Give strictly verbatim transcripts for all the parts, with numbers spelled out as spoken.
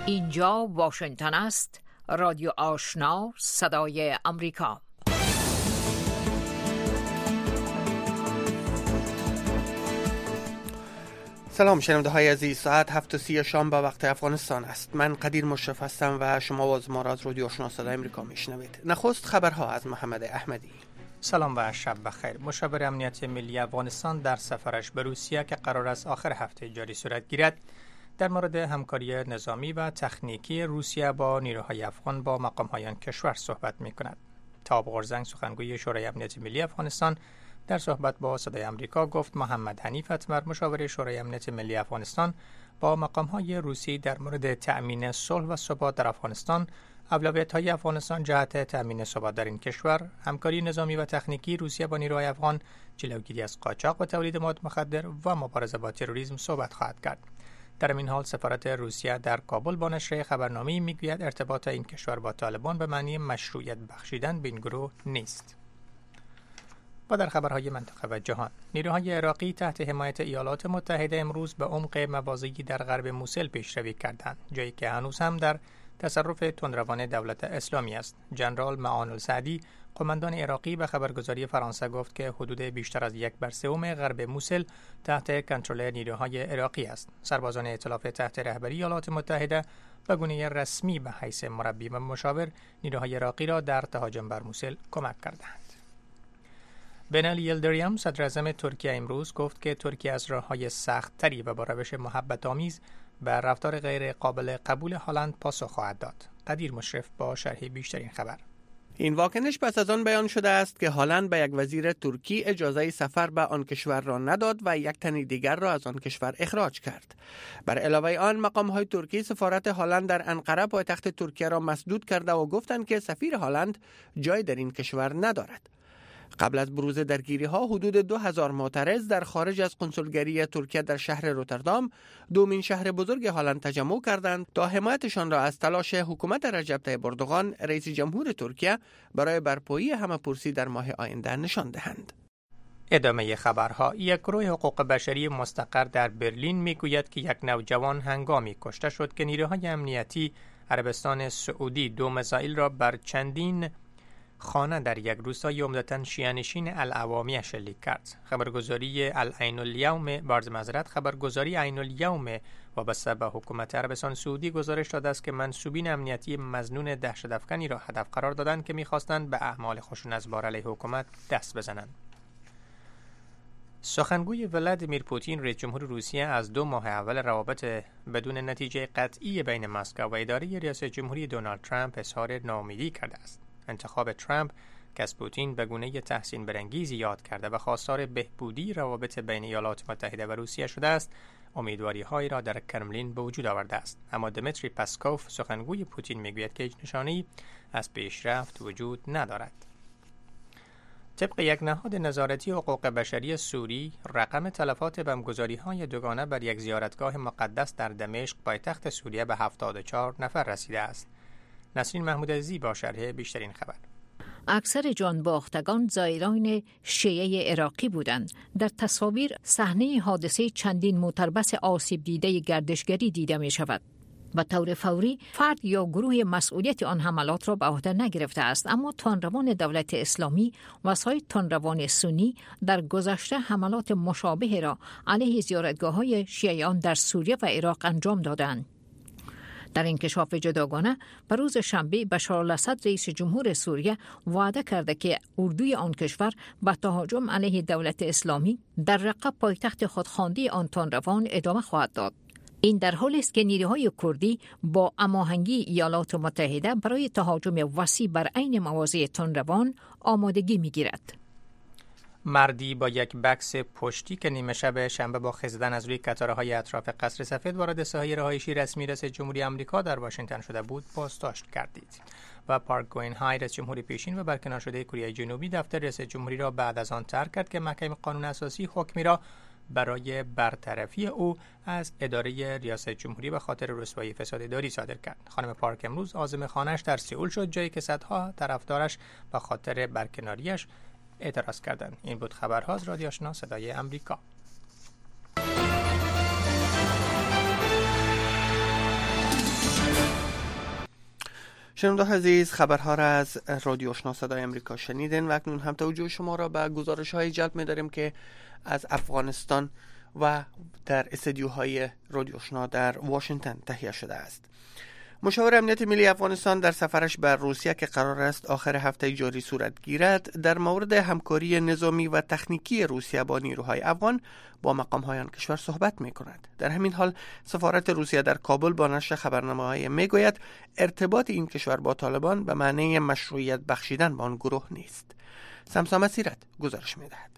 اینجا واشنگتن است، رادیو آشنا، صدای امریکا. سلام شنونده های عزیز، ساعت هفت و سی شام به وقت افغانستان است. من قدیر مشرف هستم و شما باز ما را از رادیو آشنا صدای امریکا میشنوید. نخست خبرها از محمد احمدی. سلام و شب بخیر. مشاور امنیت ملی افغانستان در سفرش به روسیه که قرار است آخر هفته جاری صورت گیرد، در مورد همکاری نظامی و تکنیکی روسیه با نیروهای افغان با مقام‌های آن کشور صحبت می‌کند. تاب غرزنگ، سخنگوی شورای امنیت ملی افغانستان، در صحبت با صدای آمریکا گفت محمد حنیف اتمر، مشاور شورای امنیت ملی افغانستان، با مقام‌های روسی در مورد تأمین صلح و ثبات در افغانستان، اولویت‌های افغانستان جهت تأمین ثبات در این کشور، همکاری نظامی و تکنیکی روسیه با نیروهای افغان، جلوگیری از قاچاق و تولید مواد مخدر و مبارزه با تروریسم صحبت خواهد کرد. در این حال سفارت روسیه در کابل با نشر خبرنامه‌ای میگوید ارتباط این کشور با طالبان به معنی مشروعیت بخشیدن به این گروه نیست. و در خبرهای منطقه و جهان، نیروهای عراقی تحت حمایت ایالات متحده امروز به عمق مواضعی در غرب موسل پیشروی کردند، جایی که هنوز هم در تصرف تندروان دولت اسلامی است. ژنرال معان السعدی، قماندان عراقی، به خبرگزاری فرانسه گفت که حدود بیشتر از یک بر سوم غرب موسل تحت کنترل نیروهای عراقی است. سربازان ائتلاف تحت رهبری ایالات متحده به گونه رسمی به حیث مربی و مشاور نیروهای عراقی را در تهاجم بر موسل کمک کردند. بنالی یلدریان، صدر اعظم ترکیه، امروز گفت که ترکیه از راه‌های سخت‌تری و با روش محبت‌آمیز به رفتار غیر قابل قبول هلند پاسخ خواهد داد. قدیر مشرف با شرح بیشتر این خبر. این واکنش پس از آن بیان شده است که هلند به یک وزیر ترکی اجازه سفر به آن کشور را نداد و یک تن دیگر را از آن کشور اخراج کرد. بر علاوه آن، مقام‌های ترکی سفارت هلند در انقره پایتخت ترکیه را مسدود کرده و گفتند که سفیر هلند جای در این کشور ندارد. قبل از بروز درگیری ها، حدود دو هزار معترض در خارج از کنسولگری ترکیه در شهر روتردام، دومین شهر بزرگ هلند، تجمع کردند تا حمایتشان را از تلاش حکومت رجب طیب اردوغان، رئیس جمهور ترکیه، برای برپایی همه‌پرسی در ماه آینده نشان دهند. ادامه خبرها. یک گروه حقوق بشری مستقر در برلین میگوید که یک نوجوان هنگامی کشته شد که نیروهای امنیتی عربستان سعودی دو میزایل را بر چندین خانه در یک روستای عمدتاً شیعه‌نشین العوامی شلیک کرد. خبرگزاری العین الیوم بارز معذرت خبرگزاری عین الیوم وابسته به حکومت عربستان سعودی گزارش داده است که منسوبین امنیتی مظنون دهشت‌افکنی را هدف قرار دادند که می‌خواستند به اعمال خشونت‌بار علیه حکومت دست بزنند. سخنگوی ولادیمیر پوتین، رئیس جمهور روسیه، از دو ماه اول روابط بدون نتیجه قطعی بین مسکو و اداره ریاست جمهوری دونالد ترامپ اظهار ناامیدی کرده است. انتخاب ترامپ که از پوتین به گونه تحسین برانگیزی یاد کرده و خواستار بهبودی روابط بین ایالات متحده و روسیه شده است، امیدواری‌هایی را در کرملین به وجود آورده است. اما دمیتری پسکوف، سخنگوی پوتین، میگوید که هیچ نشانه‌ای از پیشرفت وجود ندارد. طبق یک نهاد نظارتی حقوق بشری سوری، رقم تلفات بمبگذاری‌های دوگانه بر یک زیارتگاه مقدس در دمشق، پایتخت سوریه، به هفتاد و چهار نفر رسیده است. نسرین محمودعزیزی با شرح بیشترین خبر. اکثر جان باختگان زائران شیعه عراقی بودند. در تصاویر صحنه حادثه چندین موتوربس آسیب دیده گردشگری دیده می شود. به طور فوری فرد یا گروه مسئولیت آن حملات را به عهده نگرفته است، اما تندروان دولت اسلامی و سایر تندروان سنی در گذشته حملات مشابه را علیه زیارتگاه‌های شیعیان در سوریه و عراق انجام دادند. در انکشاف جداگانه به روز شنبه بشار الاسد، رئیس جمهور سوریه، وعده کرده که اردوی آن کشور به تهاجم علیه دولت اسلامی در رقه پایتخت خودخوانده آن تندروان ادامه خواهد داد. این در حالی است که نیروهای کردی با هماهنگی ایالات متحده برای تهاجم وسیع بر عین مواضع تندروان آمادگی می‌گیرد. مردی با یک بکس پشتی که نیمه شب شنبه با خزیدن از روی کتاره‌های اطراف قصر سفید وارد ساحه رهایشی رسمی رئیس جمهوری آمریکا در واشنگتن شده بود، بازداشت کردید. و پارک گوین های، رئیس جمهور پیشین و برکنار شده کره جنوبی، دفتر رئیس جمهوری را بعد از آن ترک کرد که محکمه قانون اساسی حکمی را برای برطرفی او از اداره ریاست جمهوری به خاطر رسوایی فساد اداری صادر کرد. خانم پارک امروز عازم خانه‌اش در سئول شد، جایی که صدها طرفدارش به خاطر برکناریش اعتراض کردند. این بود خبرها از رادیو آشنا صدای امریکا. شنوندگان عزیز، خبرها را از رادیو آشنا صدای امریکا شنیدین و اکنون هم توجه شما را به گزارش‌های جلب می‌داریم که از افغانستان و در استدیوهای رادیو آشنا در واشنگتن تهیه شده است. مشاور امنیت ملی افغانستان در سفرش به روسیه که قرار است آخر هفته جاری صورت گیرد، در مورد همکاری نظامی و تکنیکی روسیه با نیروهای افغان با مقام‌های آن کشور صحبت می‌کند. در همین حال سفارت روسیه در کابل با نشر خبرنامه‌های میگوید ارتباط این کشور با طالبان به معنی مشروعیت بخشیدن به آن گروه نیست. سمسام سیرت گزارش می‌دهد.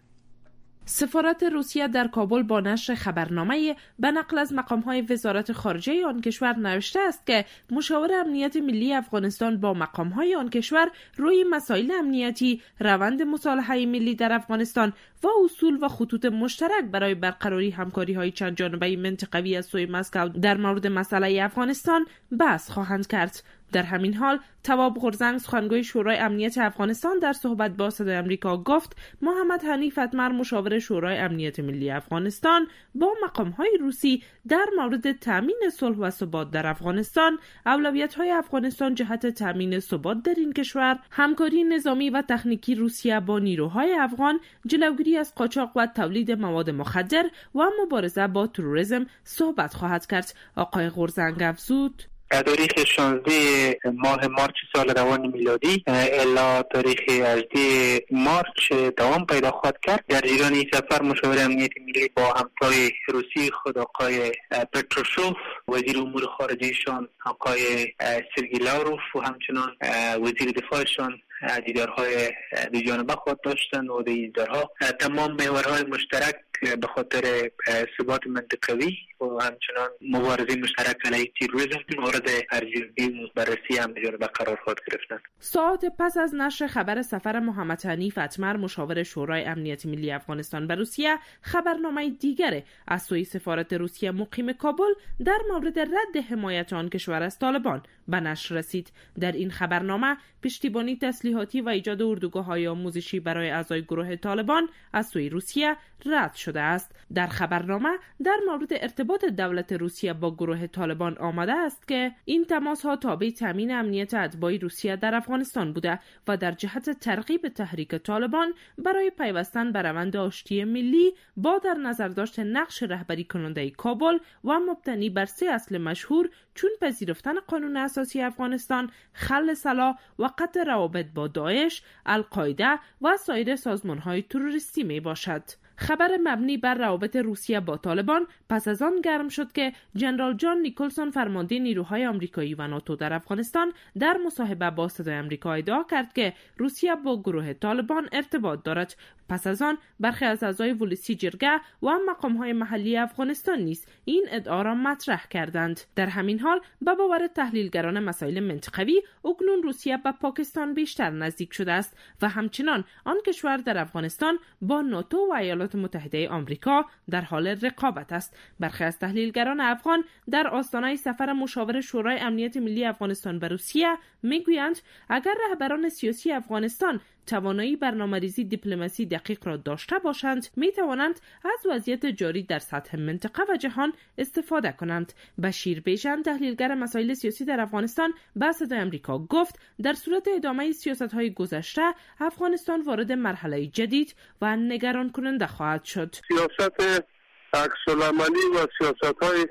سفارت روسیه در کابل با نشر خبرنامه به نقل از مقام‌های وزارت خارجه آن کشور نوشته است که مشاور امنیت ملی افغانستان با مقام‌های آن کشور روی مسائل امنیتی، روند مصالحه ملی در افغانستان و اصول و خطوط مشترک برای برقراری همکاری‌های چند جانبه منطقوی از سوی مسکو در مورد مسئله افغانستان بحث خواهند کرد. در همین حال تواب غورزنگ، سخنگوی شورای امنیت افغانستان، در صحبت با صدای آمریکا گفت محمد حنیف اتمر، مشاور شورای امنیت ملی افغانستان، با مقام‌های روسی در مورد تامین صلح و ثبات در افغانستان، اولویت‌های افغانستان جهت تامین ثبات در این کشور، همکاری نظامی و تکنیکی روسیه با نیروهای افغان، جلوگیری از قاچاق و تولید مواد مخدر و مبارزه با تروریسم صحبت خواهد کرد. آقای غورزنگ افزود: تاریخ شانزده ماه مارچ سال روان میلادی الا تاریخ هجده مارچ دوام پیدا خواهد کرد. در جریان این سفر مشاور امنیت ملی با همکار روسی خود آقای پتروشوف، وزیر امور خارجهشان آقای سرگی لاوروف و همچنان وزیر دفاعشان دیدارهای دو جانبه خواهد داشتند و دیدارها تمام محورهای مشترک به خاطر ثبات منطقوی و همچنان مبارزه مشترک علیه تروریسم مورد ارزیابی و بررسی هم به جانبه قرار خواهد گرفتند. ساعات پس از نشر خبر سفر محمد حنیف اتمر، مشاور شورای امنیت ملی افغانستان به روسیه، خبرنامه دیگر از سوی سفارت روسیه مقیم کابل در مورد رد حمایت آن کشور از طالبان به نشر رسید. در این خبرنامه پشتیبانی تسلیحاتی و ایجاد اردوگاه‌های آموزشی برای اعضای گروه طالبان از سوی روسیه رد شده است. در خبرنامه در مورد ارتباط دولت روسیه با گروه طالبان آمده است که این تماس‌ها تابع تامین امنیت اتباع روسیه در افغانستان بوده و در جهت ترغیب تحریک طالبان برای پیوستن به روند آشتی ملی با در نظر داشت نقش رهبری کننده کابل و مبتنی بر سه اصل مشهور چون پذیرفتن قانون اساسی افغانستان، خلع سلاح و قطع روابط با داعش، القاعده و سایر سازمان‌های تروریستی می باشد. خبر مبنی بر روابط روسیه با طالبان پس از آن گرم شد که جنرال جان نیکلسون، فرمانده نیروهای آمریکایی و ناتو در افغانستان، در مصاحبه با صدای آمریکا ادعا کرد که روسیه با گروه طالبان ارتباط دارد. پس از آن برخی از اعضای ولسی جرگه و مقام‌های محلی افغانستان نیز این ادعا را مطرح کردند. در همین حال به باور تحلیلگران مسائل منطقوی، اکنون روسیه به پاکستان بیشتر نزدیک شده است و همچنان آن کشور در افغانستان با ناتو و ایالات متحده آمریکا در حال رقابت است. برخی از تحلیلگران افغان در آستانه سفر مشاور شورای امنیت ملی افغانستان به روسیه میگویند اگر رهبران سیاسی افغانستان توانایی برنامه‌ریزی دیپلماسی دقیق را داشته باشند، می توانند از وضعیت جاری در سطح منطقه و جهان استفاده کنند. بشیر بیژن، تحلیلگر مسائل سیاسی در افغانستان، به صدای آمریکا گفت در صورت ادامه سیاست‌های گذشته، افغانستان وارد مرحله جدید و نگران کننده خواهد شد. سیاست عکس‌العملی و سیاست‌های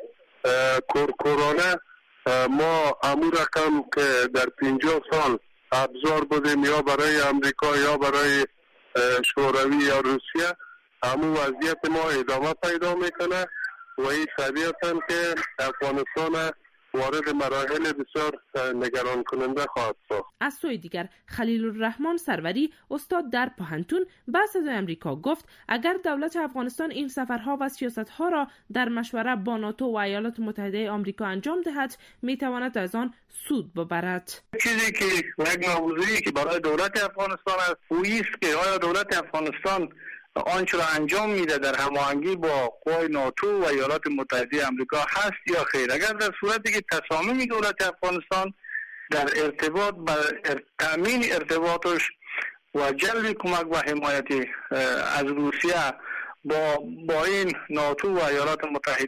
کورکورانه ما امور رقم که در پنجاه سال ابزار بودیم یا برای امریکا یا برای شوروی یا روسیه، همون وضعیت ما ادامه پیدا میکنه و این طبیعتاً که افغانستان وارد مراحل بسیار نگران کننده خواهد ساخت. از سوی دیگر خلیل الرحمن سروری، استاد در پوهنتون، به صدای آمریکا گفت اگر دولت افغانستان این سفرها و سیاستها را در مشوره با ناتو و ایالات متحده آمریکا انجام دهد، میتواند از آن سود ببرد. چیزی که یک موضوعی که برای دولت افغانستان است، او است که آیا دولت افغانستان آنچه را انجام میده در هماهنگی با قوای ناتو و ایالات متحده آمریکا هست یا خیر. اگر در صورتی که تصامیم دولت افغانستان در ارتباط با تامین ارتباطش و جلب کمک و حمایت از روسیه با با این ناتو و ایالات متحده